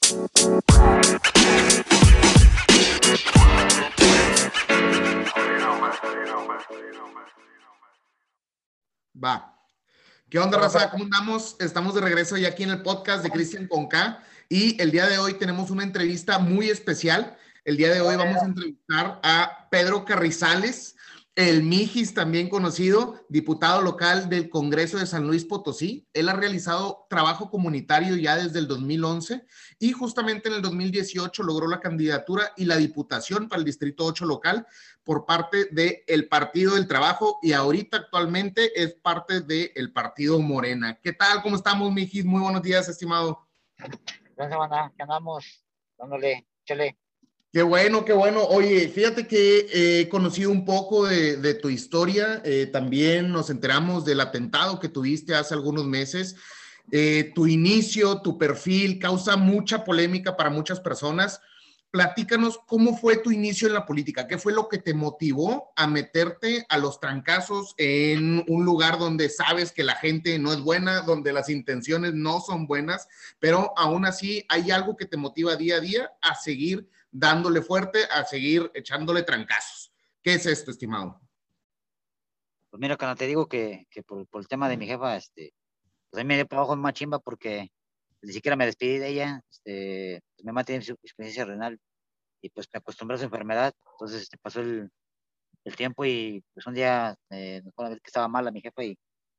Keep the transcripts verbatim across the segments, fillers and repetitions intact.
Va. ¿Qué onda, raza? ¿Cómo andamos? Estamos de regreso ya aquí en el podcast de Cristian con K y el día de hoy tenemos una entrevista muy especial. El día de hoy vamos a entrevistar a Pedro Carrizales, el Mijis, también conocido, diputado local del Congreso de San Luis Potosí. Él ha realizado trabajo comunitario ya desde el dos mil once y justamente en el dos mil dieciocho logró la candidatura y la diputación para el Distrito ocho local por parte del Partido del Trabajo y ahorita actualmente es parte del Partido Morena. ¿Qué tal? ¿Cómo estamos, Mijis? Muy buenos días, estimado. Buenas semana, ¿qué andamos? Dándole, chale. Qué bueno, qué bueno. Oye, fíjate que he conocido un poco de, de tu historia. Eh, también nos enteramos del atentado que tuviste hace algunos meses. Eh, tu inicio, tu perfil causa mucha polémica para muchas personas. Platícanos cómo fue tu inicio en la política, qué fue lo que te motivó a meterte a los trancazos en un lugar donde sabes que la gente no es buena, donde las intenciones no son buenas, pero aún así hay algo que te motiva día a día a seguir dándole fuerte, a seguir echándole trancazos. ¿Qué es esto, estimado? Pues mira, cuando te digo que, que por, por el tema de mi jefa, este, pues a mí me dio para abajo en una chimba porque ni siquiera me despedí de ella. Este, pues mi mamá tiene su insuficiencia renal y pues me acostumbré a su enfermedad. Entonces este, pasó el, el tiempo y pues un día eh, me acuerdo una vez que estaba mala mi jefa y,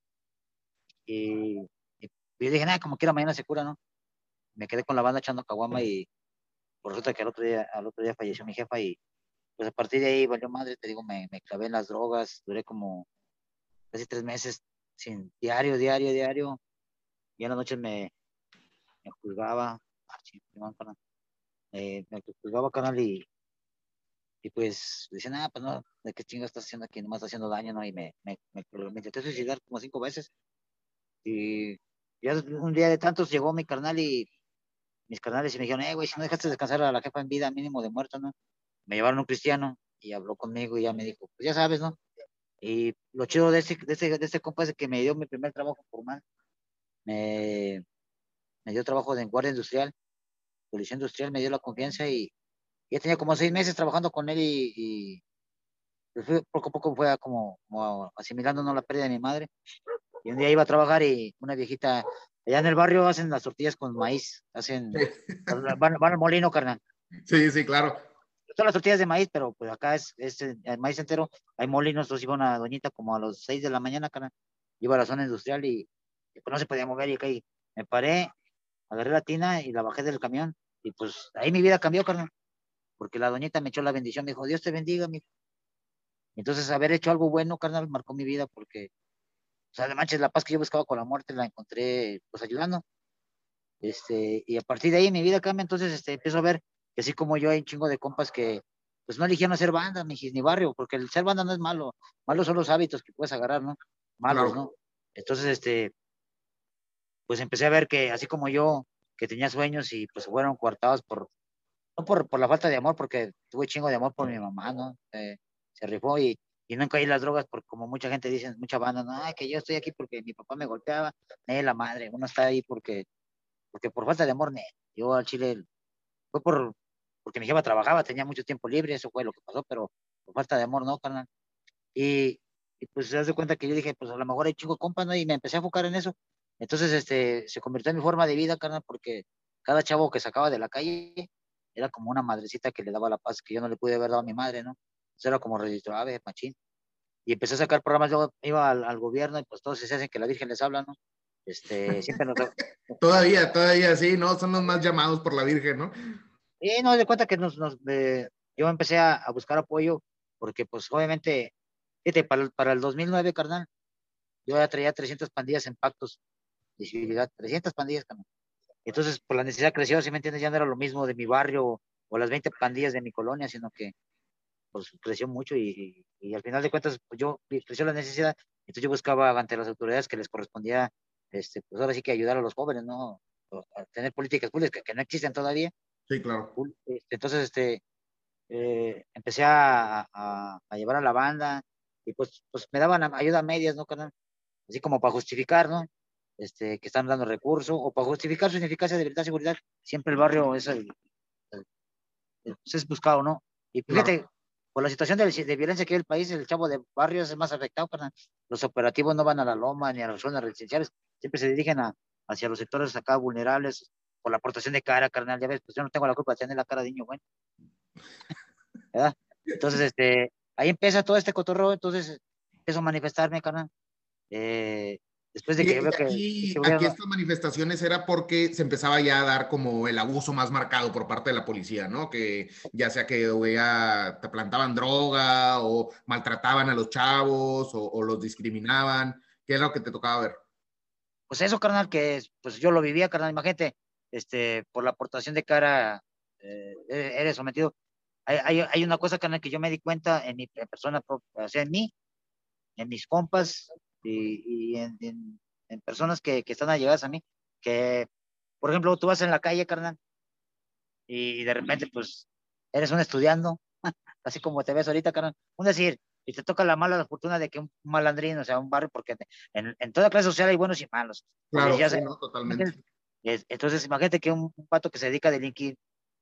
y, y yo dije, nada, como quiera mañana se cura, ¿no? Me quedé con la banda echando caguama y por resulta que al otro día, al otro día falleció mi jefa y pues a partir de ahí valió madre, te digo, me, me clavé en las drogas, duré como casi tres meses sin diario, diario, diario, y en las noches me, me juzgaba, ah, ching, perdón, carnal, eh, me juzgaba, canal, y, y pues decían, ah, pues no, ¿de qué chingo estás haciendo aquí? Nomás está haciendo daño, ¿no? Y me, me, me, me intenté suicidar como cinco veces, y ya un día de tantos llegó mi carnal y mis carnales y me dijeron, eh, güey, si no dejaste descansar a la jefa en vida, mínimo de muerto, ¿no? Me llevaron un cristiano y habló conmigo y ya me dijo, pues ya sabes, ¿no? Y lo chido de ese, de ese, de ese compa es que me dio mi primer trabajo formal. Me, me dio trabajo de guardia industrial, policía industrial, me dio la confianza y ya tenía como seis meses trabajando con él y, y pues fue- poco a poco fue como, como asimilándonos la pérdida de mi madre. Y un día iba a trabajar y una viejita, allá en el barrio hacen las tortillas con maíz, hacen, van, van al molino, carnal. Sí, sí, claro. Son las tortillas de maíz, pero pues acá es, es el maíz entero, hay molinos, entonces iba una doñita como a las seis de la mañana, carnal, iba a la zona industrial y, y pues no se podía mover y acá y me paré, agarré la tina y la bajé del camión y pues ahí mi vida cambió, carnal, porque la doñita me echó la bendición, me dijo, Dios te bendiga, mi. Entonces haber hecho algo bueno, carnal, marcó mi vida porque, o sea, de manches, la paz que yo buscaba con la muerte la encontré pues ayudando, este, y a partir de ahí mi vida cambia, entonces este, empiezo a ver que así como yo hay un chingo de compas que pues no eligieron hacer banda, ni, ni barrio, porque el ser banda no es malo, malos son los hábitos que puedes agarrar, ¿no? Malos, Claro. ¿no? Entonces, este, pues empecé a ver que así como yo, que tenía sueños y pues fueron coartados por, no por, por la falta de amor, porque tuve chingo de amor por mi mamá, ¿no? Eh, se rifó y, y no caí en las drogas, porque como mucha gente dice, mucha banda, no, "Ay, que yo estoy aquí porque mi papá me golpeaba, eh, la madre, uno está ahí porque, porque por falta de amor, ne. Yo al Chile fue por, porque mi jefa trabajaba, tenía mucho tiempo libre, eso fue lo que pasó, pero por falta de amor, ¿no, carnal? Y, y pues se hace cuenta que yo dije, pues a lo mejor hay chingo de compas, ¿no? Y me empecé a enfocar en eso. Entonces, este, se convirtió en mi forma de vida, carnal, porque cada chavo que sacaba de la calle era como una madrecita que le daba la paz que yo no le pude haber dado a mi madre, ¿no? Eso era como registro ave, machín. Y empecé a sacar programas, luego iba al, al gobierno y pues todos se hacen que la Virgen les habla, ¿no? Este, siempre nos... Todavía, todavía sí, ¿no? Son los más llamados por la Virgen, ¿no? Y no, de cuenta que nos, nos eh, yo empecé a, a buscar apoyo porque pues obviamente, fíjate, para, el- para el dos mil nueve, carnal, yo ya traía trescientas pandillas en pactos de civilidad, trescientas pandillas, carnal. Entonces, por la necesidad creció, si me entiendes, ya no era lo mismo de mi barrio o las veinte pandillas de mi colonia, sino que pues creció mucho y, y, y al final de cuentas, pues yo creció la necesidad, entonces yo buscaba ante las autoridades que les correspondía, este, pues ahora sí que ayudar a los jóvenes, ¿no? O a tener políticas públicas que, que no existen todavía. Sí, claro. Este, entonces, este, eh, empecé a, a, a llevar a la banda y pues, pues me daban ayuda a medias, ¿no, carnal? Así como para justificar, ¿no? este, que están dando recursos, o para justificar su ineficacia de verdad seguridad, siempre el barrio es, el, el- el- pues es buscado, ¿no? Y Claro. fíjate, por la situación de, de violencia que hay en el país, el chavo de barrio es el más afectado, carnal. Los operativos no van a la loma ni a las zonas residenciales, siempre se dirigen a, hacia los sectores acá vulnerables por la aportación de cara, carnal, ya ves, pues yo no tengo la culpa de tener la cara de niño, bueno, ¿verdad? Entonces, este, ahí empieza todo este cotorreo, entonces empiezo a manifestarme, carnal. Eh, después de Y, que yo y veo que aquí, este aquí gobierno, estas manifestaciones era porque se empezaba ya a dar como el abuso más marcado por parte de la policía, ¿no? Que ya sea que o ya te plantaban droga o maltrataban a los chavos o, o los discriminaban. ¿Qué era lo que te tocaba ver? pues eso, carnal, que pues yo lo vivía, carnal, imagínate, este, por la aportación de cara, eh, e-, eres sometido. Hay, hay, hay una cosa, carnal, que yo me di cuenta en mi persona, propia, o sea, en mí, en mis compas y, y en, en, en, personas que, que están allegadas a mí, que, por ejemplo, tú vas en la calle, carnal, y de repente, pues, eres un estudiando, así como te ves ahorita, carnal. Un decir, y te toca la mala fortuna de que un malandrín, o sea, un barrio, porque en, en toda clase social hay buenos y malos. Entonces, Claro, ya sí, sé, ¿no? Totalmente. es- entonces imagínate que un, un pato que se dedica a delinquir,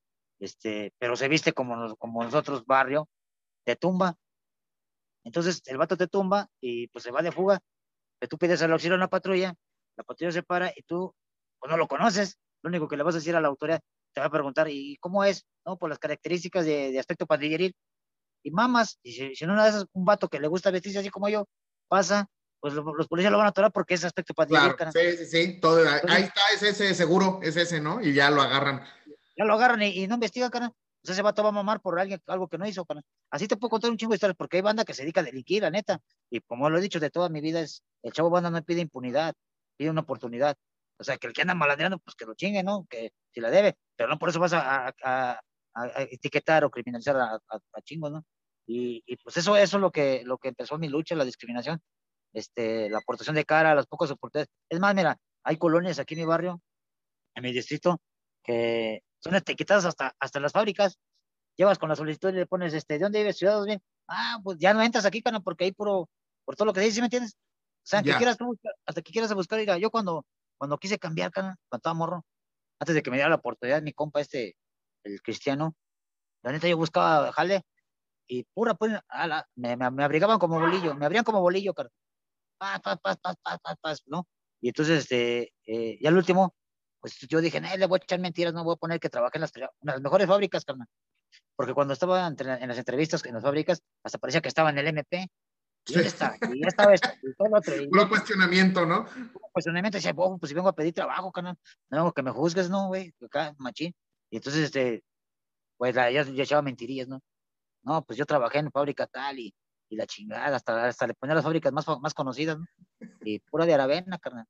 este, pero se viste como, nos- como nosotros, barrio, te tumba. Entonces el vato te tumba y pues se va de fuga, que tú pides el auxilio a una patrulla, la patrulla se para y tú pues, no lo conoces. Lo único que le vas a decir a la autoridad, te va a preguntar, ¿y cómo es? ¿No? Por las características de, de aspecto pandilleril y mamas, y si, si en una de esas un vato que le gusta vestirse así como yo pasa, pues lo- los policías lo van a atorar porque es aspecto pandilleril, Claro, cara. sí, sí, sí. Todo, ahí Entonces, está, es ese seguro, es ese, ¿no? Y ya lo agarran. ya lo agarran y, y no investiga, cara. O sea, ese vato va a mamar por alguien, algo que no hizo, cara. Así te puedo contar un chingo de historias, porque hay banda que se dedica a delinquir, la neta. Y como lo he dicho de toda mi vida, es el chavo banda no pide impunidad, pide una oportunidad. O sea, que el que anda malandreando, pues que lo chingue, ¿no? Que si la debe, pero no por eso vas a, a, a, a etiquetar o criminalizar a, a, a chingo, ¿no? Y, y, pues eso, eso es lo que, lo que empezó mi lucha, la discriminación, este, la aportación de cara, las pocas oportunidades. Es más, mira, hay colonias aquí en mi barrio, en mi distrito, que son etiquetadas hasta, hasta las fábricas. Llevas con la solicitud y le pones, este, ¿de dónde vives? Ciudadanos bien. Ah, pues ya no entras aquí, cana, porque ahí puro, por todo lo que dices, ¿sí me entiendes? O sea, que Ya, quieras tú buscar, hasta que quieras buscar, mira, yo cuando, cuando quise cambiar, cana, cuando estaba morro, antes de que me diera la oportunidad, mi compa este, el cristiano, la neta yo buscaba jale y pura, pues, a la- me, me, me abrigaban como bolillo, me abrían como bolillo, cara. Paz, paz, paz, paz, paz, paz, paz, ¿no? Y entonces, este, eh, ya al último, pues yo dije, no, le voy a echar mentiras, no voy a poner que trabajé en las, en las mejores fábricas, carnal. Porque cuando estaba entre, en las entrevistas en las fábricas, hasta parecía que estaba en el M P. ¿Y sí. dónde está? Y ya estaba esto, y todo lo otro. Y yo, Puro pues, cuestionamiento, ¿no? cuestionamiento, decía, ojo, pues si vengo a pedir trabajo, carnal, no, que me juzgues, no, güey, acá, machín. Y entonces, este, pues, la, ya, ya echaba mentirillas, ¿no? No, pues yo trabajé en fábrica tal y, y la chingada, hasta, hasta le ponía las fábricas más, fa- más conocidas, ¿no? Y pura de Aravena, carnal.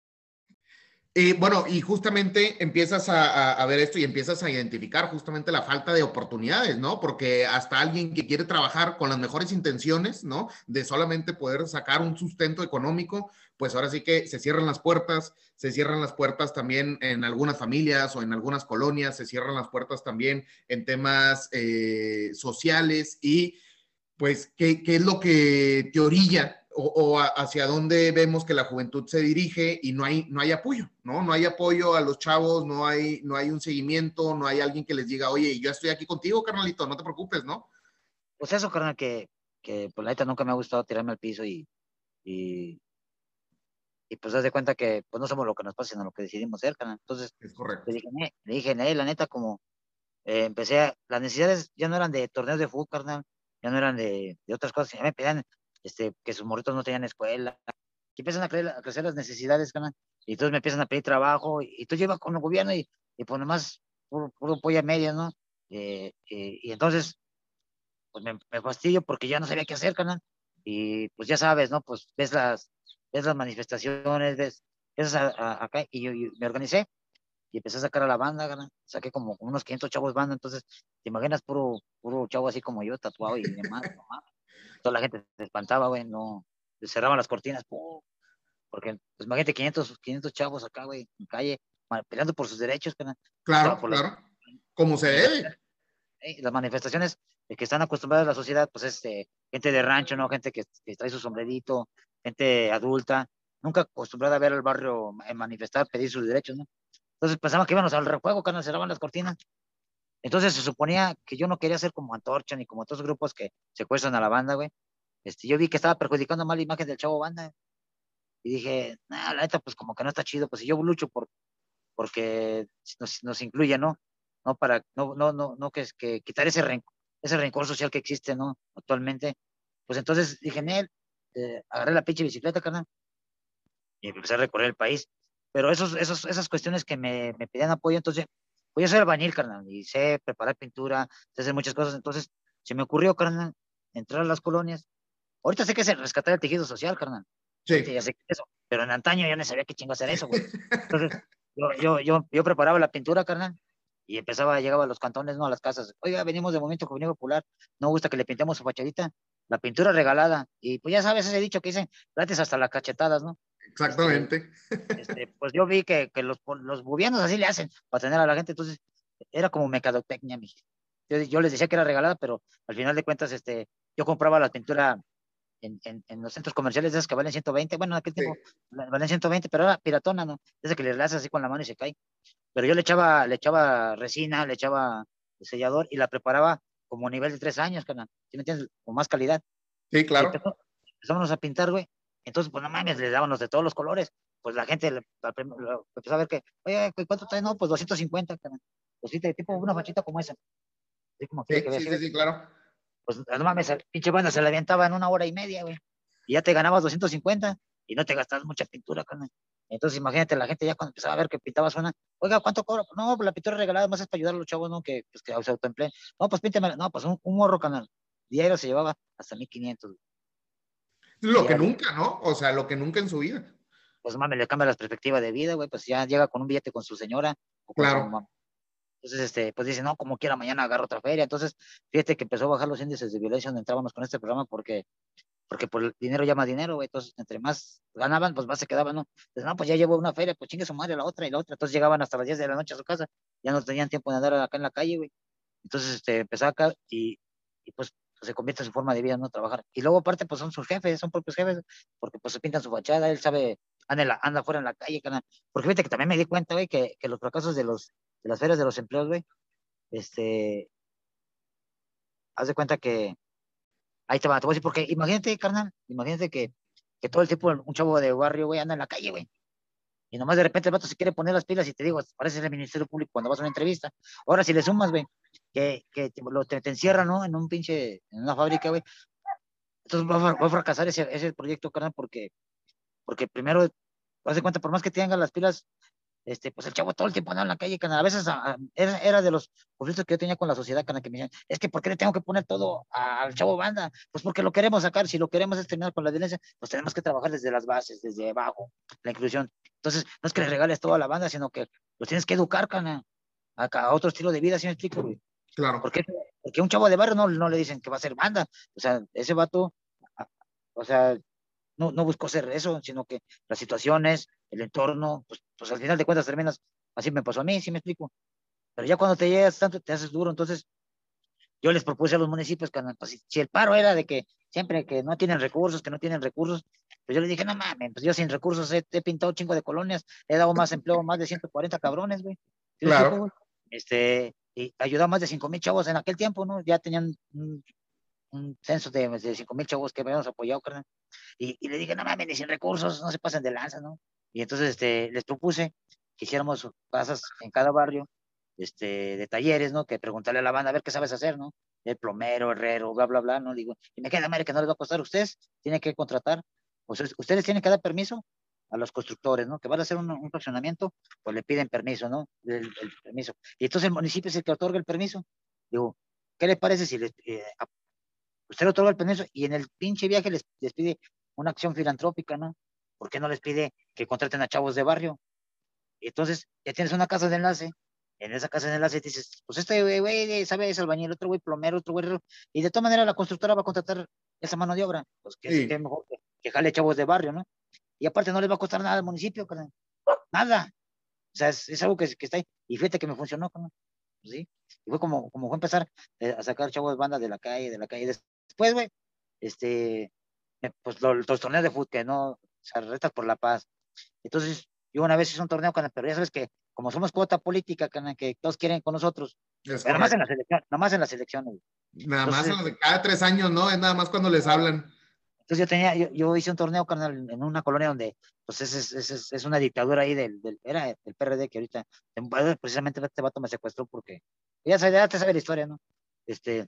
Y bueno, y justamente empiezas a, a, a, ver esto y empiezas a identificar justamente la falta de oportunidades, ¿no? Porque hasta alguien que quiere trabajar con las mejores intenciones, ¿no? De solamente poder sacar un sustento económico, pues ahora sí que se cierran las puertas, se cierran las puertas también en algunas familias o en algunas colonias, se cierran las puertas también en temas eh, sociales y pues, ¿qué, qué es lo que te orilla o, o, hacia dónde vemos que la juventud se dirige y no hay, no hay apoyo, ¿no? No hay apoyo a los chavos, no hay, no hay un seguimiento, no hay alguien que les diga, oye, yo estoy aquí contigo, carnalito, no te preocupes, ¿no? Pues eso, carnal, que, que pues la neta nunca me ha gustado tirarme al piso y, y, y pues haz de cuenta que pues no somos lo que nos pasa, sino lo que decidimos ser, carnal. Entonces, Es le correcto. dije, "Ne", le dije, "Ne, la neta, como eh, empecé a, las necesidades ya no eran de torneos de fútbol, carnal, ya no eran de, de otras cosas, ya me pedían este, que sus morritos no tenían escuela, que empiezan a, creer, a crecer las necesidades, carnal, y entonces me empiezan a pedir trabajo, y, y tú llevas con el gobierno y, y pues nomás puro, puro polla media, ¿no? Eh, eh, y entonces, pues me, me fastidio porque ya no sabía qué hacer, carnal, y pues ya sabes, ¿no? Pues ves las, ves las manifestaciones, ves, ves a- a- acá, y yo y me organicé, y empecé a sacar a la banda, gana. Saqué como unos quinientos chavos banda, entonces, ¿te imaginas puro, puro chavo así como yo, tatuado y demás? No mames. Toda la gente se espantaba, güey, no, se cerraban las cortinas, ¡pum! Porque, pues imagínate quinientos, quinientos chavos acá, güey, en calle, ma- peleando por sus derechos, carnal. Yo estaba Claro, por las claro, como se debe. manifestaciones, ¿eh? Las manifestaciones de que están acostumbradas a la sociedad, pues es eh, gente de rancho, ¿no? Gente que, que trae su sombrerito, gente adulta, nunca acostumbrada a ver al barrio manifestar, pedir sus derechos, ¿no? Entonces pensaba que íbamos al refuego, carnal, cerraban las cortinas. Entonces se suponía que yo no quería ser como Antorcha ni como otros grupos que secuestran a la banda, güey. Este, yo vi que estaba perjudicando mal la imagen del Chavo Banda y dije, nah, la neta, pues como que no está chido, pues si yo lucho por, porque nos, nos incluya, ¿no? No para, no, no, no, no que, que quitar ese rencor, ese rencor social que existe, ¿no? Actualmente. Pues entonces dije, Nel, eh, agarré la pinche bicicleta, carnal, y empecé a recorrer el país. Pero esos, esos, esas cuestiones que me, me pedían apoyo, entonces, pues yo soy albañil, carnal, y sé preparar pintura, sé hacer muchas cosas. Entonces, se me ocurrió, carnal, entrar a las colonias. Ahorita sé que es el rescatar el tejido social, carnal. Ahorita Sí. ya sé que es eso, pero en antaño yo no sabía qué chingo hacer eso, güey. Entonces, yo, yo, yo, yo preparaba la pintura, carnal, y empezaba, llegaba a los cantones, no a las casas. Oiga, venimos de Movimiento Juvenil Popular, no gusta que le pintemos su fachadita, la pintura regalada. Y pues ya sabes ese dicho que dicen, gratis hasta las cachetadas, ¿no? Este, Exactamente. este, pues yo vi que, que los, los gobiernos así le hacen para tener a la gente, entonces era como mercadotecnia, mi. Yo, yo les decía que era regalada, pero al final de cuentas, este, yo compraba la pintura en, en, en los centros comerciales de esas que valen ciento veinte, bueno, en aquel Sí. tiempo valen ciento veinte, pero era piratona, ¿no? Esa que le haces así con la mano y se cae. Pero yo le echaba, le echaba resina, le echaba sellador y la preparaba como a nivel de tres años, carnal, ¿sí me entiendes? Con más calidad. Sí, Y claro. empezó, empezamos a pintar, güey. Entonces, pues no mames, le dábamos de todos los colores. Pues la gente le, al prim- lo- empezó a ver que, oye, ¿cuánto trae? No, pues doscientos cincuenta, carnal. Pues sí, tipo una fachita como esa. Así como quiere Sí, que vea, sí, ¿sí sí, ves? sí, claro. Pues no mames, el pinche banda se la avientaba en una hora y media, güey. Y ya te ganabas doscientos cincuenta y no te gastabas mucha pintura, carnal. Entonces, imagínate, la gente ya cuando empezaba a ver que pintabas una, oiga, ¿cuánto cobra? No, pues la pintura regalada más es para ayudar a los chavos, ¿no? Que, pues, que se autoempleen. No, pues pínteme, no, pues un, un morro, canal. Diario se llevaba hasta mil quinientos Lo que diario. nunca, ¿no? O sea, lo que nunca en su vida. Pues mames, le cambia la perspectiva de vida, güey, pues ya llega con un billete con su señora o con su Claro. mamá. Entonces, este, pues dice, no, como quiera, mañana agarro otra feria. Entonces, fíjate que empezó a bajar los índices de violencia donde entrábamos con este programa porque porque por el dinero llama dinero, güey. Entonces, entre más ganaban, pues más se quedaban, ¿no? Entonces, no, pues ya llevo una feria, pues chingue su madre la otra y la otra. Entonces llegaban hasta las diez de la noche a su casa, ya no tenían tiempo de andar acá en la calle, güey. Entonces, este, empezaba acá y, y pues, pues, se convierte en su forma de vida, ¿no? Trabajar. Y luego, aparte, pues son sus jefes, son propios jefes, porque pues se pintan su fachada, él sabe, anda, en la, anda fuera en la calle, carnal. Porque fíjate que también me di cuenta, güey, que, que los fracasos de los, de las ferias de los empleos, güey, este, haz de cuenta que, ahí te va, te voy a decir, porque imagínate, carnal, imagínate que, que todo el tiempo un chavo de barrio, güey, anda en la calle, güey. Y nomás de repente el vato se quiere poner las pilas y te digo, parece el Ministerio Público cuando vas a una entrevista. Ahora, si le sumas, güey, que, que te, lo, te, te encierran, ¿no? En un pinche, en una fábrica, güey. Entonces va a, va a fracasar ese, ese proyecto, carnal, porque, porque primero, haz de cuenta, por más que tengan las pilas, este, pues el chavo todo el tiempo andaba en la calle, canal. A veces a- a- era, era de los conflictos que yo tenía con la sociedad, canal, que me decían, es que ¿por qué le tengo que poner todo a- al chavo banda? Pues porque lo queremos sacar, si lo queremos es terminar con la violencia, pues tenemos que trabajar desde las bases, desde abajo, la inclusión. Entonces, no es que le regales todo a la banda, sino que los tienes que educar, canal, a, a otro estilo de vida, ¿sí me explico, güey? Claro. Porque, porque a un chavo de barrio no, no le dicen que va a ser banda, o sea, ese vato, a- o sea, no, no buscó hacer eso, sino que las situaciones, el entorno, pues, pues al final de cuentas terminas, así me pasó a mí, sí me explico. Pero ya cuando te llegas tanto, te haces duro. Entonces, yo les propuse a los municipios que, pues, si, si el paro era de que siempre que no tienen recursos, que no tienen recursos, pues yo les dije, no mames, pues yo sin recursos he, he pintado un chingo de colonias, he dado más empleo a más de ciento cuarenta cabrones, güey. ¿Sí me explico, Claro. güey? Este, y ayudó a más de cinco mil chavos en aquel tiempo, ¿no? Ya tenían un, un censo de, de cinco mil chavos que habíamos apoyado, carnal. Y, y le dije, no mames, ni sin recursos, no se pasen de lanza, ¿no? Y entonces este, les propuse que hiciéramos casas en cada barrio, este, de talleres, ¿no? Que preguntarle a la banda a ver qué sabes hacer, ¿no? El plomero, herrero, bla, bla, bla, ¿no? Digo, y me queda madre que no les va a costar a ustedes, tienen que contratar, pues ustedes tienen que dar permiso a los constructores, ¿no? Que van a hacer un, un fraccionamiento, pues le piden permiso, ¿no? El, el permiso. Y entonces el municipio es el que otorga el permiso. Digo, ¿qué les parece si les, eh, usted le otorga el permiso y en el pinche viaje les, les pide una acción filantrópica, ¿no? ¿Por qué no les pide que contraten a chavos de barrio? Y entonces ya tienes una casa de enlace, en esa casa de enlace dices, pues este güey, güey sabe es albañil, otro güey plomero, otro güey, herrero, y de todas maneras la constructora va a contratar esa mano de obra, pues que es que Sí. mejor que, que jale chavos de barrio, ¿no? Y aparte no les va a costar nada al municipio, carnal, nada. O sea, es, es algo que, que está ahí. Y fíjate que me funcionó, carnal. Pues sí. Y fue como, como fue empezar eh, a sacar chavos de bandas de la calle, de la calle. Después, güey, este, eh, pues lo- los torneos de fútbol, que no, sea, retas por la paz. Entonces, yo una vez hice un torneo, carnal, pero ya sabes que como somos cuota política, carnal, que todos quieren con nosotros, Es pero nomás en la correcto. selección, nomás en las elecciones. Nada más en Entonces, los de cada tres años, ¿no? Es nada más cuando les hablan. entonces yo tenía, yo, yo hice un torneo, carnal, en una colonia donde, pues es, es, es, es una dictadura ahí del, del, era el P R D que ahorita, precisamente este vato me secuestró porque, ya sabes, ya te sabe la historia, ¿no? Este,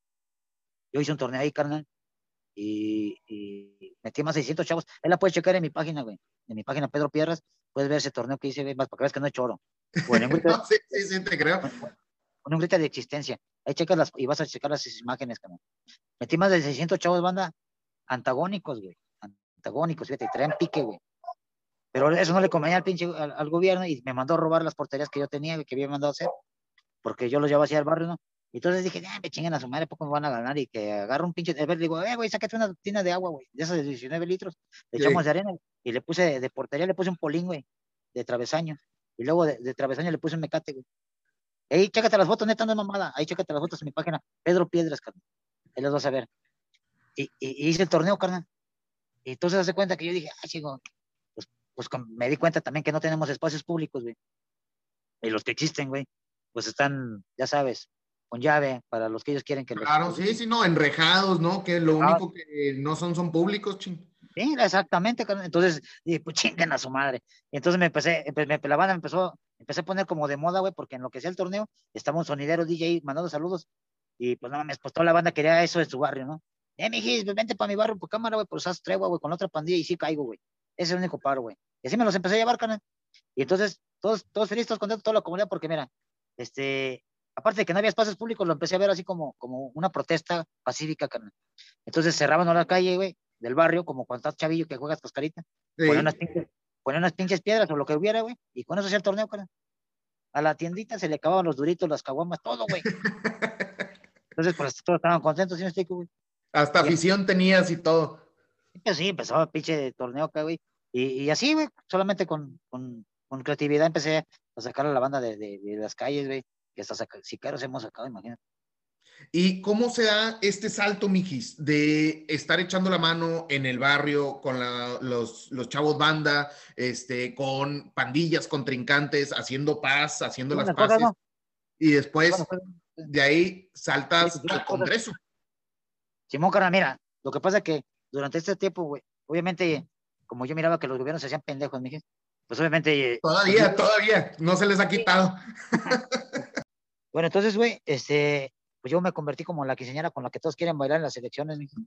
yo hice un torneo ahí, carnal, y, y metí más de seiscientos chavos. Ahí la puedes checar en mi página, güey. En mi página Pedro Piedras, puedes ver ese torneo que hice, güey, más para que veas que no es choro. Bueno, en un grito, No, sí, sí, sí, te creo. en un grito de existencia. Ahí checas las, y vas a checar las imágenes, carnal. Metí más de seiscientos chavos, banda, antagónicos, güey. Antagónicos, fíjate, y traían pique, güey. Pero eso no le convenía al pinche, al, al gobierno y me mandó a robar las porterías que yo tenía, güey, que había mandado a hacer, porque yo los llevaba hacia el barrio, ¿no? Y entonces dije, ah, me chinguen a su madre, poco me van a ganar y que agarro un pinche, a ver, digo, eh, güey, sácate una tina de agua, güey, de esas de diecinueve litros, le echamos Sí. de arena y le puse de portería, le puse un polín, güey, de travesaño, y luego de, de travesaño le puse un mecate, güey. Ey, chécate las fotos, neta, no es mamada, ahí chécate las fotos en mi página, Pedro Piedras, carnal, ahí las vas a ver. Y, y, y hice el torneo, carnal, y entonces hace cuenta que yo dije, ah, chico, pues, pues me di cuenta también que no tenemos espacios públicos, güey, y los que existen, güey, pues están, ya sabes, con llave para los que ellos quieren que los, Claro, los sí, sí, no, enrejados, ¿no? Que lo único que no son son públicos, ching. sí, exactamente, carnal. Entonces, dije, pues chinguen a su madre. Y entonces me empecé, empe- me, la banda me empezó, empecé a poner como de moda, güey, porque en lo que sea el torneo, estaba un sonidero D J mandando saludos, y pues no mames, pues toda la banda quería eso de su barrio, ¿no? Eh, mijis, pues vente para mi barrio, por cámara, güey, pues haz tregua, güey, con la otra pandilla, y sí caigo, güey. Ese es el único paro, güey. Y así me los empecé a llevar, carnal. Y entonces, todos, todos felices, todos contentos, toda la comunidad, porque mira, este, aparte de que no había espacios públicos, lo empecé a ver así como, como una protesta pacífica, carnal. Entonces cerraban la calle, güey, del barrio, como cuando estás chavillo que juegas cascarita, ponían Sí. unas pinches, ponían unas pinches piedras o lo que hubiera, güey, y con eso hacía el torneo, carnal. A la tiendita se le acababan los duritos, las caguamas, todo, güey. Entonces, pues todos estaban contentos, ¿sí me explico, güey? Hasta Y afición tenías y todo. pues, sí, empezaba el pinche torneo acá, güey. Y, y así, güey, solamente con, con, con creatividad empecé a sacar a la banda de, de, de las calles, güey, que hasta saca, sicarios hemos sacado, imagínate. ¿Y cómo se da este salto, mijis, de estar echando la mano en el barrio con la- los, los chavos banda, este, con pandillas, contrincantes, haciendo paz, haciendo Y las buenas cosas, paces, ¿no? y Y buenas después cosas. de ahí Sí, saltas pues buenas al cosas. Congreso? Simón, carnal, mira, lo que pasa es que durante este tiempo, güey, obviamente, como yo miraba que los gobiernos se hacían pendejos, mije, pues obviamente, eh, pues yo, Todavía, todavía, no se les ha quitado. bueno, entonces, güey, este, pues yo me convertí como la quinceañera con la que todos quieren bailar en las elecciones, mije.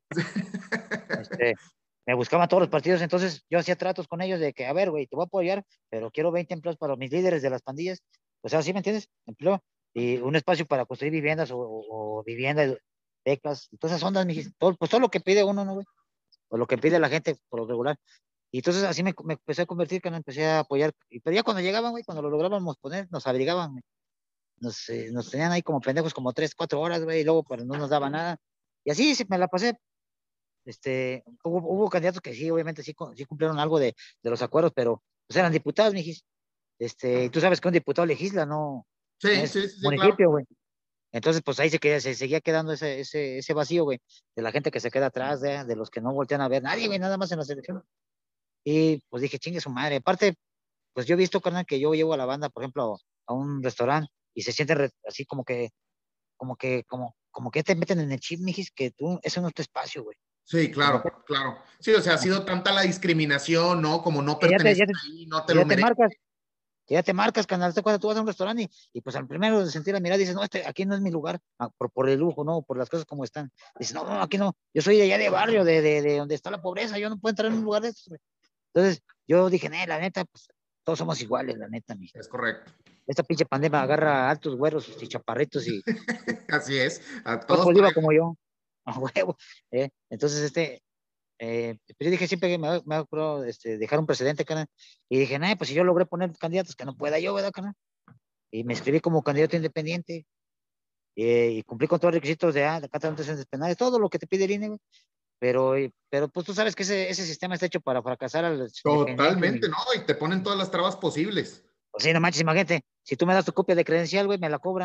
Este, me buscaban todos los partidos, entonces yo hacía tratos con ellos de que, a ver, güey, te voy a apoyar, pero quiero veinte empleos para mis líderes de las pandillas, o sea, ¿sí me entiendes? Empleo, y un espacio para construir viviendas o, o, o viviendas, becas, entonces ondas, mije, todo, pues todo lo que pide uno, ¿no, güey? O lo que pide la gente por lo regular. Y entonces así me, me empecé a convertir, que no empecé a apoyar. Y, pero ya cuando llegaban, güey, cuando lo lográbamos poner, nos abrigaban, güey. Nos, eh, nos tenían ahí como pendejos como tres, cuatro horas, güey, y luego pues no nos daba nada. Y así sí, me la pasé. Este, hubo, hubo candidatos que sí, obviamente sí, sí cumplieron algo de, de los acuerdos, pero pues eran diputados, mijis. Este, y tú sabes que un diputado legisla, no, no Sí, es sí, sí, sí, claro. municipio, güey. Entonces, pues ahí se, queda, se seguía quedando ese, ese, ese vacío, güey, de la gente que se queda atrás, de, de los que no voltean a ver nadie, güey, nada más en la selección. Y pues dije, chingue su madre. Aparte, pues yo he visto, carnal, que yo llevo a la banda, por ejemplo, a un restaurante y se siente re- así como que, como que, como, como que te meten en el chip, mijis, que tú, eso no es tu espacio, güey. Sí, Como que, claro, claro. Sí, o sea, ha sido tanta la discriminación, ¿no? Como no que ya te, ya perteneces te, ahí, no te que lo ya te mereces. marcas, que ya te marcas, canal, te cuenta, tú vas a un restaurante y, y pues al primero de sentir la mirada dices, no, este, aquí no es mi lugar, ah, por, por el lujo, no, por las cosas como están. Dices, no, no, aquí no, yo soy de allá de barrio, de, de, de donde está la pobreza, yo no puedo entrar en un lugar de estos, güey. Entonces, yo dije, "Nee, la neta, pues todos somos iguales, la neta, mi. Es correcto. Esta pinche pandemia agarra a altos güeros y chaparritos y Así es, a todos cuerpo iba parejo. como yo, a huevo. ¿Eh? Entonces, este, eh, pues yo dije siempre que me va me va a ocurrir, este, dejar un precedente, carnal. Y dije, nah, pues si yo logré poner candidatos que no pueda yo, ¿verdad, carnal? Y me escribí como candidato independiente eh, y cumplí con todos los requisitos de, ah, de acá antecedentes penales, todo lo que te pide el I N E, güey. Pero, eh, pero pues tú sabes que ese, ese sistema está hecho para fracasar a los independientes. Totalmente, ¿no? Y te ponen todas las trabas posibles. Pues sí, no manches, imagínate, si tú me das tu copia de credencial, güey, me la cobran.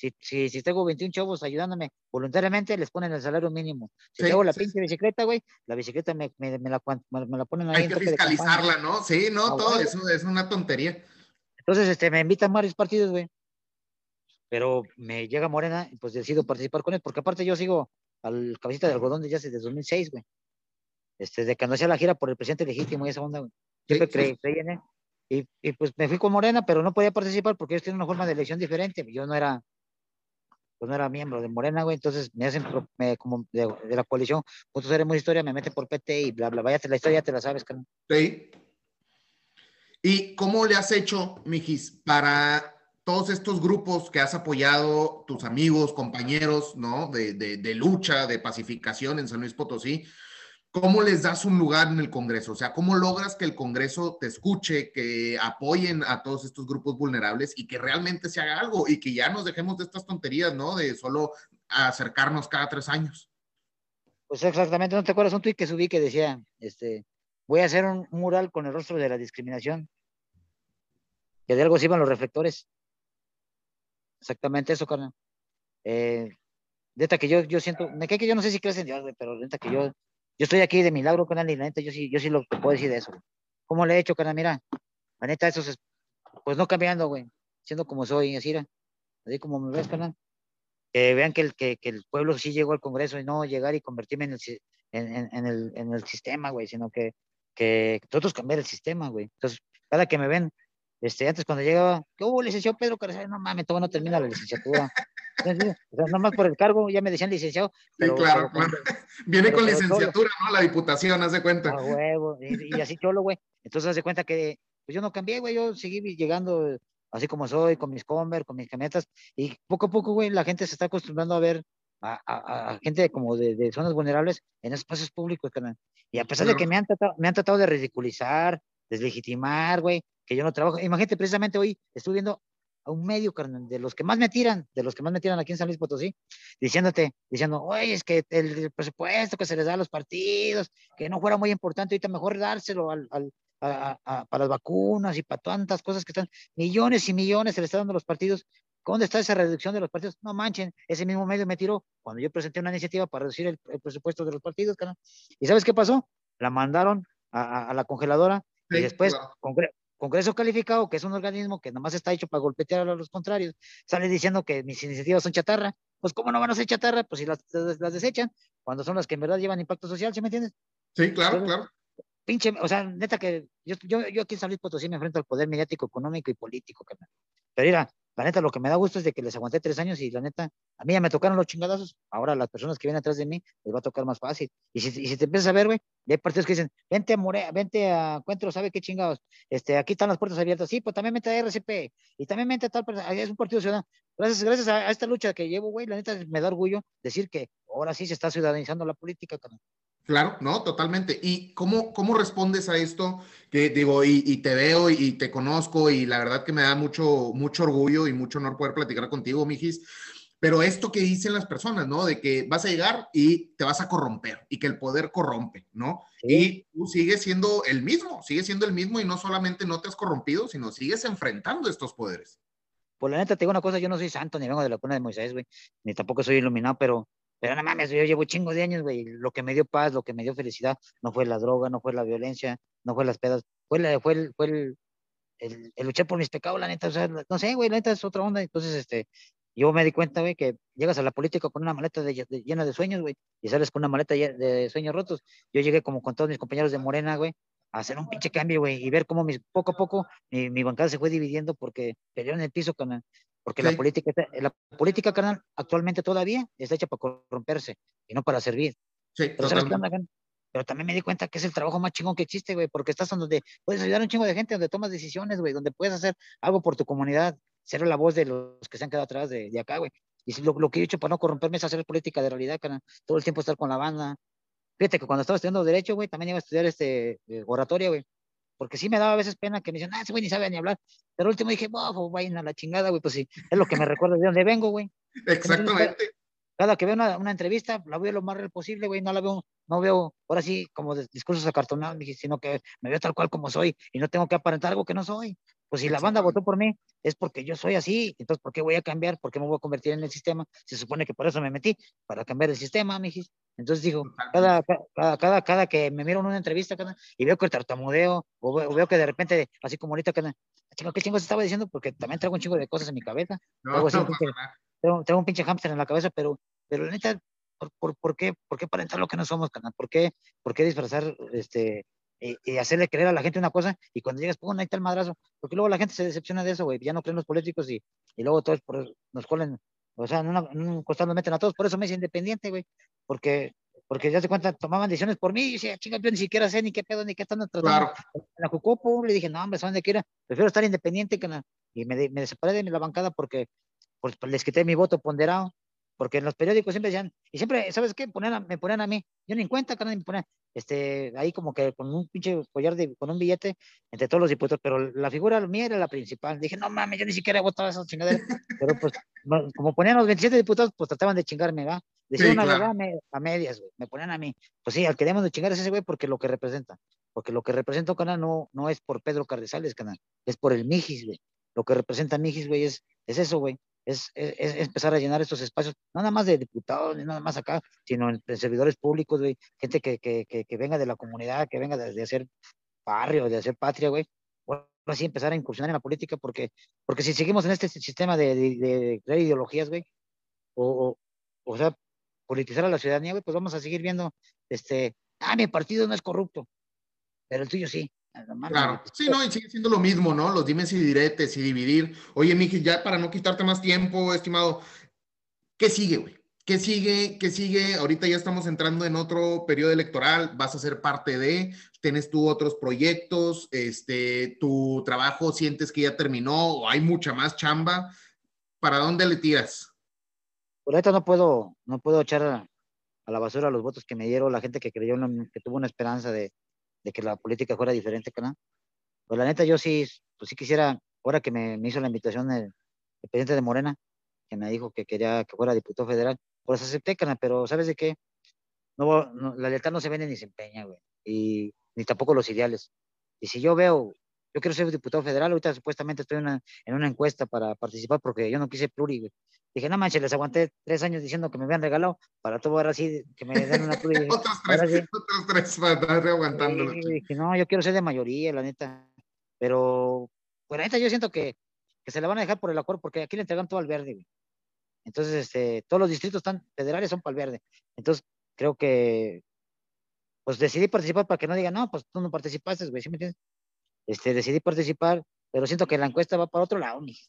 Si, si, si tengo veintiún chavos ayudándome voluntariamente, les ponen el salario mínimo. Si Sí, tengo la sí, pinche bicicleta, güey, la bicicleta me, me, me, la, me, me la ponen ahí hay en que toque de campaña. fiscalizarla, ¿no? Sí, no, Ah, todo huevo. eso es una tontería. Entonces, este, me invitan a varios partidos, güey, pero me llega Morena y pues decido participar con él, porque aparte yo sigo al cabecita de algodón desde hace desde dos mil seis, güey. Este, de cuando hacía la gira por el presidente legítimo y esa onda, güey. Sí, Siempre sí, creí, creí en él. Y, y, pues me fui con Morena, pero no podía participar porque ellos tienen una forma de elección diferente. Yo no era, pues no era miembro de Morena, güey. Entonces me hacen me, como de, de, la coalición, juntos haremos historia, me meten por P T y bla, bla, vaya, la historia ya te la sabes, carnal. sí. ¿Y cómo le has hecho, Mijis, para todos estos grupos que has apoyado, tus amigos, compañeros, ¿no? De, de, de lucha, de pacificación en San Luis Potosí? ¿Cómo les das un lugar en el Congreso? O sea, ¿cómo logras que el Congreso te escuche, que apoyen a todos estos grupos vulnerables y que realmente se haga algo y que ya nos dejemos de estas tonterías, ¿no? De solo acercarnos cada tres años. Pues exactamente, ¿no te acuerdas un tuit que subí que decía, este, voy a hacer un mural con el rostro de la discriminación? Que de algo se iban los reflectores. Exactamente eso, carnal. Eh, neta que yo, yo siento, me cae que yo no sé si crees en Dios, güey, pero neta que yo, yo estoy aquí de milagro, carnal, y la neta yo sí, yo sí lo puedo decir de eso, güey. ¿Cómo le he hecho, carnal? Mira, la neta, eso es, pues no cambiando, güey, siendo como soy, así, era, así como me ves, carnal. Que vean que el, que, que el pueblo sí llegó al Congreso y no llegar y convertirme en el, en, en, en el, en el sistema, güey, sino que, que nosotros cambiar el sistema, güey. Entonces, cada que me ven, este, antes cuando llegaba, ¿qué hubo, licenciado Pedro Carrizales? No mames, todavía no termina la licenciatura. Entonces, o sea, nomás por el cargo ya me decían licenciado, Sí, pero, claro, pero claro. cuando, Viene pero, con pero cholo, licenciatura, ¿no? La diputación, haz de cuenta. a huevo, y, y así cholo, güey. Entonces, haz de cuenta que, pues yo no cambié, güey, yo seguí llegando así como soy, con mis Converse, con mis camionetas, y poco a poco, güey, la gente se está acostumbrando a ver a, a, a gente como de, de, zonas vulnerables en espacios públicos, carnal. Y a pesar de Claro. que me han tratado, me han tratado de ridiculizar, deslegitimar, güey, que yo no trabajo. Imagínate, precisamente hoy estuve viendo a un medio, carnal, de los que más me tiran, de los que más me tiran aquí en San Luis Potosí, diciéndote, diciendo, oye, es que el, el presupuesto que se les da a los partidos, que no fuera muy importante, ahorita mejor dárselo al, al a, a, para las vacunas y para tantas cosas que están, millones y millones se le está dando a los partidos. ¿Dónde está esa reducción de los partidos? No manchen, ese mismo medio me tiró cuando yo presenté una iniciativa para reducir el, el presupuesto de los partidos, carnal. ¿Y sabes qué pasó? La mandaron a, a, a la congeladora y Sí, después, claro. congre Congreso Calificado, que es un organismo que nomás está hecho para golpetear a los contrarios, sale diciendo que mis iniciativas son chatarra. Pues, ¿cómo no van a ser chatarra? Pues si las, las, las desechan, cuando son las que en verdad llevan impacto social, ¿sí me entiendes? Sí, claro, Entonces, claro. pinche, o sea, neta que yo, yo, yo aquí en San Luis Potosí me enfrento al poder mediático, económico y político, carnal. Pero mira, la neta, lo que me da gusto es de que les aguanté tres años y la neta, a mí ya me tocaron los chingadazos. Ahora a las personas que vienen atrás de mí les va a tocar más fácil. Y si, y si te empiezas a ver, güey, hay partidos que dicen, vente a More, vente a Encuentro, ¿sabe qué chingados? Este, aquí están las puertas abiertas. Sí, pues también vente a R C P y también vente a tal, es un partido ciudadano. Gracias, gracias a, a esta lucha que llevo, güey, la neta me da orgullo decir que ahora sí se está ciudadanizando la política, carnal. Claro, no, totalmente. ¿Y cómo, cómo respondes a esto? Que digo, y, y te veo y, y te conozco y la verdad que me da mucho, mucho orgullo y mucho honor poder platicar contigo, Mijis. Pero esto que dicen las personas, ¿no? De que vas a llegar y te vas a corromper y que el poder corrompe, ¿no? Sí, Y tú sigues siendo el mismo, sigues siendo el mismo y no solamente no te has corrompido, sino sigues enfrentando estos poderes. pues la neta te digo una cosa, yo no soy santo, ni vengo de la cuna de Moisés, güey, ni tampoco soy iluminado, pero, pero no mames, yo llevo chingo de años, güey, lo que me dio paz, lo que me dio felicidad, no fue la droga, no fue la violencia, no fue las pedas, fue, la, fue, el, fue el, el, el luchar por mis pecados, la neta, o sea, no sé, güey, la neta es otra onda, entonces, este, yo me di cuenta, güey, que llegas a la política con una maleta de, de, llena de sueños, güey, y sales con una maleta de sueños rotos. Yo llegué como con todos mis compañeros de Morena, güey, a hacer un pinche cambio, güey, y ver cómo mis, poco a poco mi, mi bancada se fue dividiendo porque pelearon el piso, carnal, porque la Sí, política, la política, carnal, actualmente todavía está hecha para corromperse y no para servir. sí, Pero ¿sabes qué totalmente. onda, carnal? Pero también me di cuenta que es el trabajo más chingón que existe, güey, porque estás donde puedes ayudar a un chingo de gente, donde tomas decisiones, güey, donde puedes hacer algo por tu comunidad, ser la voz de los que se han quedado atrás de, de acá, güey. Y lo, lo, que he hecho para no corromperme es hacer política de realidad, carnal. Todo el tiempo estar con la banda. Fíjate que cuando estaba estudiando Derecho, güey, también iba a estudiar este, eh, oratoria, güey. Porque sí me daba a veces pena que me decían, ah, ese güey ni sabe ni hablar. Pero al último dije, bof, vayan a la chingada, güey, pues sí, es lo que me recuerda de dónde vengo, güey. ¿Sí me entiendes? Cada, Exactamente. cada que veo una, una, entrevista, la veo lo más real posible, güey, no la veo, no veo, ahora sí, como de discursos acartonados, sino que me veo tal cual como soy y no tengo que aparentar algo que no soy. Pues si la banda votó por mí, es porque yo soy así, entonces ¿por qué voy a cambiar? ¿Por qué me voy a convertir en el sistema? Se supone que por eso me metí, para cambiar el sistema, mijis. Entonces digo, cada, cada, cada, cada que me miro en una entrevista, cada, y veo que tartamudeo, o veo, o veo que de repente, así como ahorita, cada, chingo, ¿qué chingo se estaba diciendo? Porque también traigo un chingo de cosas en mi cabeza. No, Traigo así no un pinche, pasa nada. tengo, tengo un pinche hámster en la cabeza, pero, pero la neta, ¿por, por, por qué, por qué aparentar lo que no somos, canal? ¿Por qué, por qué disfrazar, este, y, y hacerle creer a la gente una cosa, y cuando llegas, pum, ahí está el madrazo? Porque luego la gente se decepciona de eso, güey, ya no creen los políticos, y, y luego todos por, nos colen, o sea, en, una, en un costado nos meten a todos. Por eso me hice independiente, güey, porque, porque ya se cuenta, tomaban decisiones por mí, y decía, chinga, yo ni siquiera sé ni qué pedo, ni qué están tratando. Claro. En la Jucopo, le dije, no, hombre, ¿saben de qué era? Prefiero estar independiente, que la, y me, me separé de la bancada porque pues, les quité mi voto ponderado, porque en los periódicos siempre decían, y siempre, ¿sabes qué? Ponían a, me ponían a mí, yo ni en cuenta, carnal, me ponían, este, ahí como que con un pinche collar, de, con un billete, entre todos los diputados, pero la figura mía era la principal. Dije, no mames, yo ni siquiera he votado esa chingadera, pero pues, no, como ponían los veintisiete diputados, pues trataban de chingarme, ¿va? Decía Sí, una claro. verdad me, a medias, güey, me ponían a mí. Pues sí, al que debemos de chingar es ese güey porque lo que representa, porque lo que representa, canal, no, no es por Pedro Carrizales, canal, es por el Mijis, güey. Lo que representa Mijis, güey, es, es eso, güey. Es, es, es, empezar a llenar estos espacios, no nada más de diputados, ni nada más acá, sino en, en servidores públicos, güey, gente que, que, que, que, venga de la comunidad, que venga de, de hacer barrio, de hacer patria, güey. Bueno, así empezar a incursionar en la política, porque, porque si seguimos en este sistema de, de, de crear ideologías, güey, o, o, o sea, politizar a la ciudadanía, güey, pues vamos a seguir viendo, este, ah, mi partido no es corrupto, pero el tuyo sí. No mames, güey. Claro, sí, no, y sigue siendo lo mismo, ¿no? Los dimes y diretes y dividir. Oye, Miki, ya para no quitarte más tiempo, estimado, ¿qué sigue, güey? ¿Qué sigue? ¿Qué sigue? Ahorita ya estamos entrando en otro periodo electoral, vas a ser parte de, tienes tú otros proyectos, este, tu trabajo sientes que ya terminó o hay mucha más chamba, ¿para dónde le tiras? Por ahorita no puedo, no puedo echar a, a la basura los votos que me dieron, la gente que creyó, en, que tuvo una esperanza de, de que la política fuera diferente, canal. Pues la neta, yo sí, pues sí quisiera, ahora que me, me hizo la invitación el, el presidente de Morena, que me dijo que quería que fuera diputado federal, pues acepté, canal, pero ¿sabes de qué? No, no, la lealtad no se vende ni se empeña, güey, y ni tampoco los ideales. Y si yo veo, yo quiero ser diputado federal, ahorita supuestamente estoy en una, en una encuesta para participar porque yo no quise pluri, güey. Dije, no manches, les aguanté tres años diciendo que me habían regalado para todo ahora sí, que me den una pluri. Dije, otros tres, ahora sí, otros tres para estar aguantándolo. sí, dije, no, yo quiero ser de mayoría, la neta. Pero, pues la neta, yo siento que, que se la van a dejar por el acuerdo, porque aquí le entregan todo al verde, güey. Entonces, este, todos los distritos están federales son para el verde. Entonces, creo que, pues decidí participar para que no digan, no, pues tú no participaste, güey, ¿sí me entiendes? Este, decidí participar, pero siento que la encuesta va para otro lado, mija.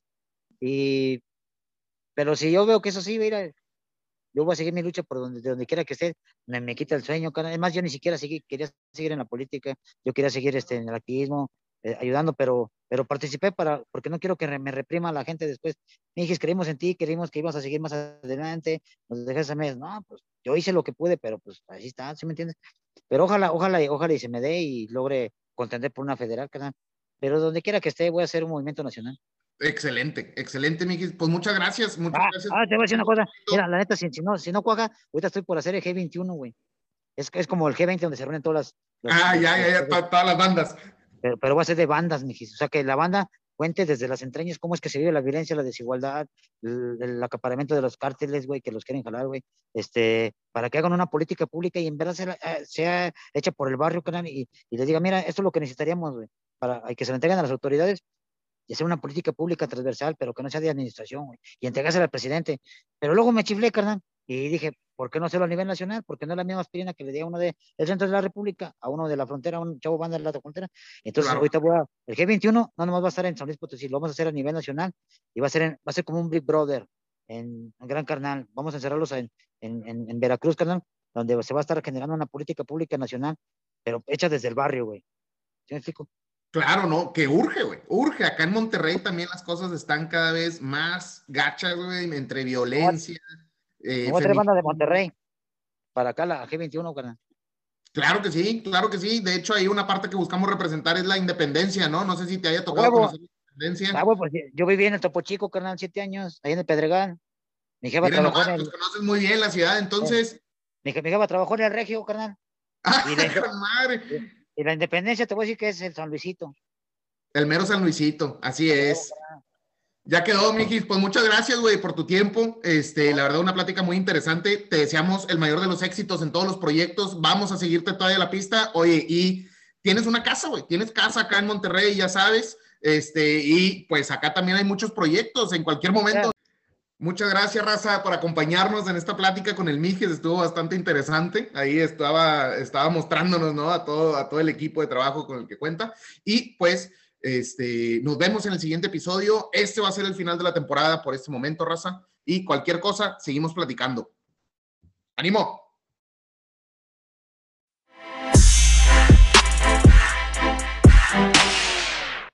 Y, pero si yo veo que eso sí, mira, yo voy a seguir mi lucha por donde, de donde quiera que esté, me, me quita el sueño, cara. Además, yo ni siquiera seguí, quería seguir en la política, yo quería seguir este, en el activismo, eh, ayudando, pero, pero participé para, porque no quiero que re, me reprima la gente después. Me dijiste, creímos en ti, creímos que ibas a seguir más adelante, nos dejaste a medias. No, pues yo hice lo que pude, pero pues así está, ¿sí me entiendes? Pero ojalá, ojalá, ojalá y se me dé y logre contender por una federal, carnal. Pero donde quiera que esté, voy a hacer un movimiento nacional. Excelente, excelente, Miki. Pues muchas gracias, muchas Ah, gracias. ah, te voy a decir una cosa. Mira, la neta, si, si no, si no cuaja, ahorita estoy por hacer el G veintiuno, güey. Es, es como el G veinte donde se reúnen todas las, las, Ah, las, ya, ya, las ya, to- todas las bandas. pero, pero va a ser de bandas, mijis. O sea, que la banda cuente desde las entrañas cómo es que se vive la violencia, la desigualdad, el, el acaparamiento de los cárteles, güey, que los quieren jalar, güey, este, para que hagan una política pública y en verdad sea, eh, sea hecha por el barrio, canal, y, y les diga, mira, esto es lo que necesitaríamos, güey, para hay que se lo entreguen a las autoridades y hacer una política pública transversal, pero que no sea de administración, güey, y entregársela al presidente. Pero luego me chiflé, carnal, y dije, ¿por qué no hacerlo a nivel nacional? Porque no es la misma aspirina que le di a uno de, del centro de la República, a uno de la frontera, a un chavo banda de la frontera. Entonces, Claro. ahorita voy a, el G veintiuno no nomás va a estar en San Luis Potosí, lo vamos a hacer a nivel nacional y va a ser, en, va a ser como un Big Brother en, en Gran Carnal. Vamos a encerrarlos en, en, en, en Veracruz, carnal, donde se va a estar generando una política pública nacional, pero hecha desde el barrio, güey. ¿Sí me explico? Claro, no, que urge, güey, urge. Acá en Monterrey también las cosas están cada vez más gachas, güey, entre Me voy, violencia, me eh, voy a traer banda de femicidio. Monterrey para acá, la G veintiuno, carnal. Claro que sí, claro que sí. De hecho, ahí una parte que buscamos representar es la independencia, ¿no? No sé si te haya A tocado huevo, conocer la ah, independencia. güey, pues yo viví en el Topo Chico, carnal, siete años, ahí en el Pedregal. Mi jefa Miren trabajó nomás, en pues el, conoces muy bien la ciudad, eh, entonces. mi, je- mi jefa trabajó en el Regio, carnal. ¡Ah, Y la, con madre! y la independencia, te voy a decir que es el San Luisito. El mero San Luisito, así es. Ya quedó, Mijis. Pues muchas gracias, güey, por tu tiempo. Este, la verdad, una plática muy interesante. Te deseamos el mayor de los éxitos en todos los proyectos. Vamos a seguirte todavía la pista. Oye, y tienes una casa, güey. Tienes casa acá en Monterrey, ya sabes. Este, y pues acá también hay muchos proyectos en cualquier momento. Muchas gracias, Raza, por acompañarnos en esta plática con el Mijis. Estuvo bastante interesante. Ahí estaba, estaba mostrándonos, ¿no? A todo, a todo el equipo de trabajo con el que cuenta. Y pues... Este, nos vemos en el siguiente episodio. Este va a ser el final de la temporada por este momento, Raza. Y cualquier cosa, seguimos platicando. ¡Ánimo!